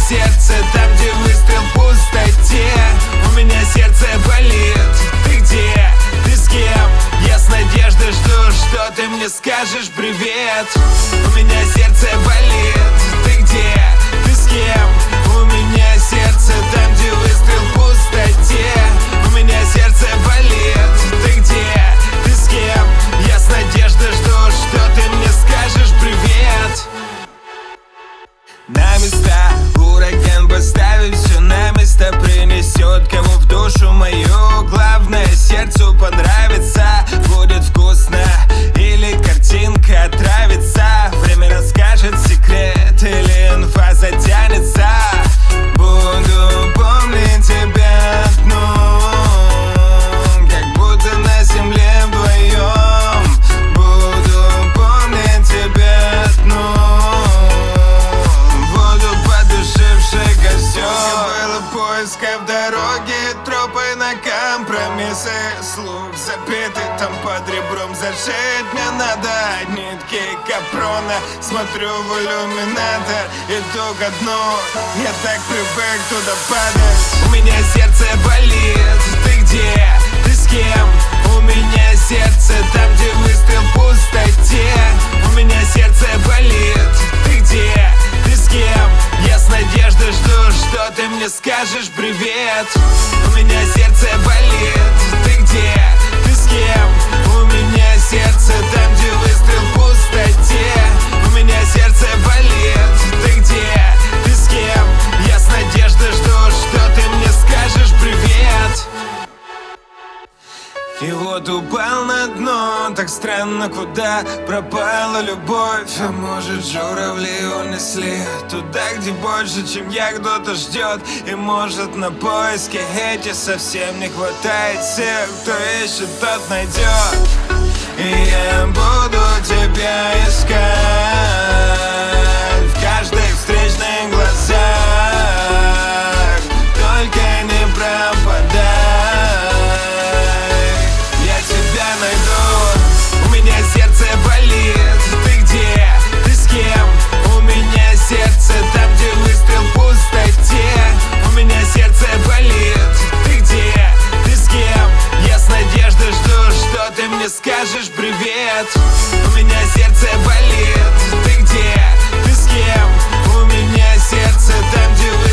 сердце там, где выстрел в пустоте. У меня сердце болит. Ты где? Ты с кем? Я с надеждой жду, что ты мне скажешь привет. У меня сердце болит. Ты где? Ты с кем? У меня сердце там, где выстрел в пустоте. У меня сердце болит. Ты где? Ты с кем? Я с надеждой жду, что ты мне скажешь привет. На места ураган поставит все на место, принесет кого в душу мою. Главное, сердцу понравится, будет вкусно или картинка отравится. Время расскажет секрет или инфа затянется. Буду помнить тебя одну, как будто на земле вдвоем. Буду помнить тебя одну, было поисков дороги, тропы на компромиссы. Слух запитый там под ребром, зажечь мне надо нитки капрона. Смотрю в иллюминатор, иду ко дну. Я так привык туда падать. У меня сердце болит. Ты где? Ты с кем? У меня сердце там, где выстрел в пустоте. У меня сердце болит. Ты где? Ты с кем? Я с надеждой жду, что ты мне скажешь привет. У меня сердце болит. Ты где? Ты с кем? У меня сердце там, где выстрел в пустоте. У меня сердце болит. Ты где? Ты с кем? Я с надеждой жду, что ты мне скажешь привет. И вот упал на дно, так странно, куда пропала любовь. А может, журавли унесли туда, где больше, чем я, кто-то ждет. И может, на поиски эти совсем не хватает сил. Кто ищет, тот найдет. И я буду тебя искать в каждых встречных глазах. Только не пропадай, сердце болит. Ты где? Ты с кем? У меня сердце там, где выстрел в пустоте. У меня сердце болит. Ты где? Ты с кем? Я с надеждой жду, что ты мне скажешь привет. У меня сердце болит. Ты где? Ты с кем? У меня сердце там, где